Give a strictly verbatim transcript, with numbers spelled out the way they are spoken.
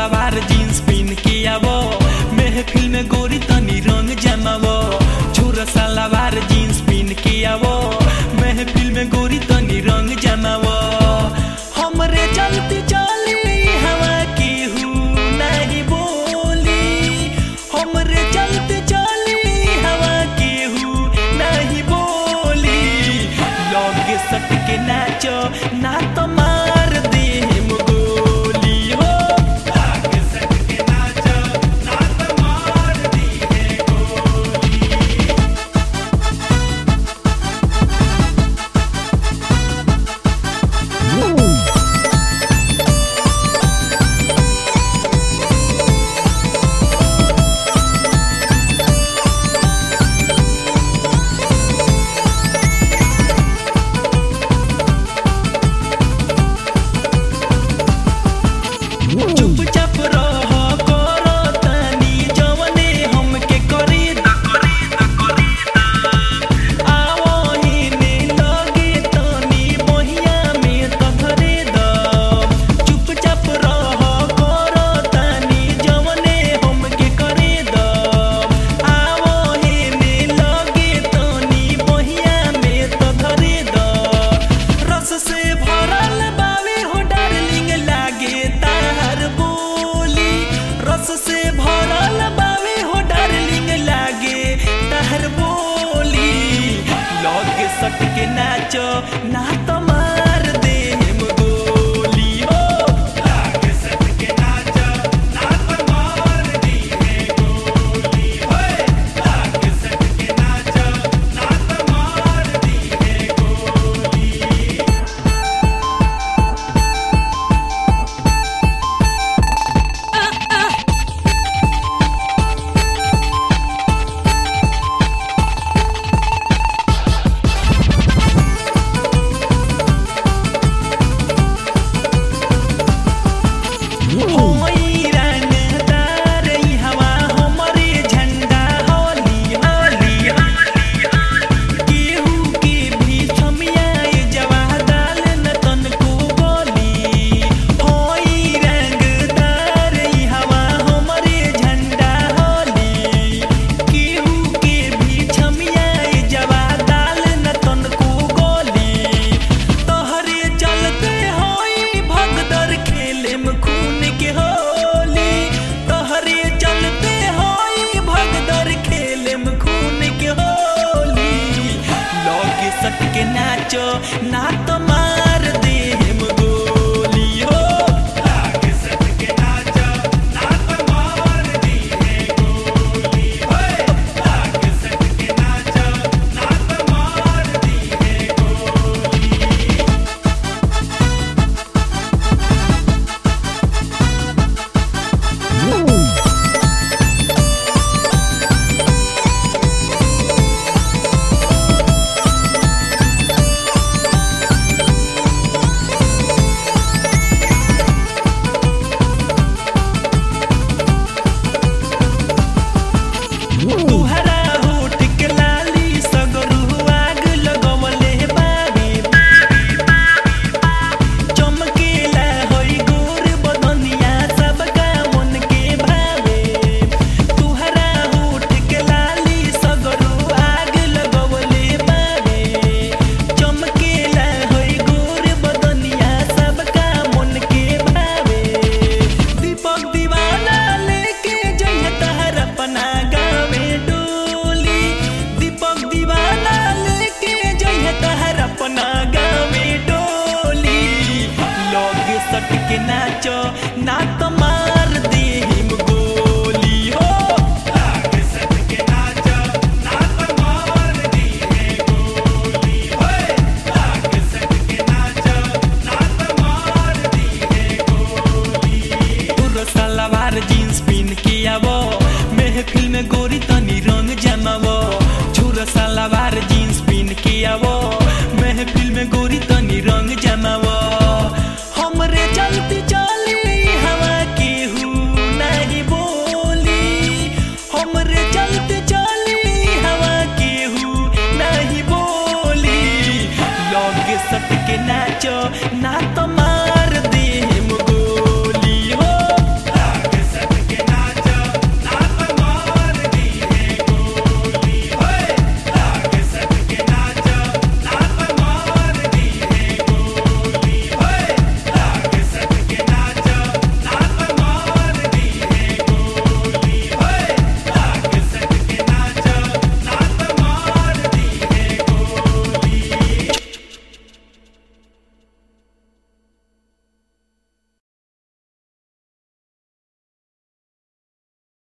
सलवार jeans पहन के आवो, महफिल में गोरी तनी रंग जमावो। छोरा सलवार जीन्स पहन के आवो, महफिल में गोरी तनी रंग जमावो। हमरे चलती चली हवा की हूँ नहीं बोली, हमरे चलती चली हवा की हूँ नहीं बोली। लगे सट के नाचो ना तो मार दे गोली हो। लगे सट के नाचो ना तो मार दी है गोली। चुपचाप रहो करो तनी जवने हमके करी द करी द करी द। आवो हिने लगे तनी बहिया में तो धरे द। चुपचाप रहो करो तनी जवने हमके करी द। आवो हिने लगे तनी बहिया में तो धरे द। रस से भरल बावे हो डार्लिंग लागे तार बोली। रस से भरल बावे हो डार्लिंग लागे तार बोली। लगे सट के नाचो ना तो मार दे गोली हो। लगे सट के नाचो ना तो मार दी है गोली हो। लगे सट के नाचो ना तो मार दी है गोली। होई रंगदार ई हवा हमरे झंडा होली होली होली। केहू के भी थमियाए जवा दाल न तनको बोली। होई रंगदार ई हवा हमरे झंडा होली। केहू के भी थमियाए जवा दाल न तनको गोली। तोहरे चलते होई भगदड़ खेले में खून के होली। तोहरे चलते होई भगदड़ खेले में खून के होली। लगे सट के नाचो ना तो मार दे गोली हो। लगे सट के नाचो ना तो मार दी है गोली हो। लगे सट के नाचो ना तो मार दी है गोली। तुहरा होठ के लाली सगरू आग लगवले बाबी। चमकेला होई गोर बदनिया सबका मन के भावे। तुहरा होठ के लाली सगरू आग लगवले बाबे। चमकेला होई गोर बदनिया सबका मन के भावे। दीपक दीवाना लेके जइहे तहर अपना गावे डोली। दीपक दीवाना लेके जइहे तहर अपना गावे डोली। लगे सट के नाचो ना तो मार दे गोली हो। लगे सट के नाचो ना तो मार दी है गोली हो। लगे सट के नाचो ना तो मार दी है गोली। तोर सलवार जीन्स पहन के आवो, महफिल में गोरी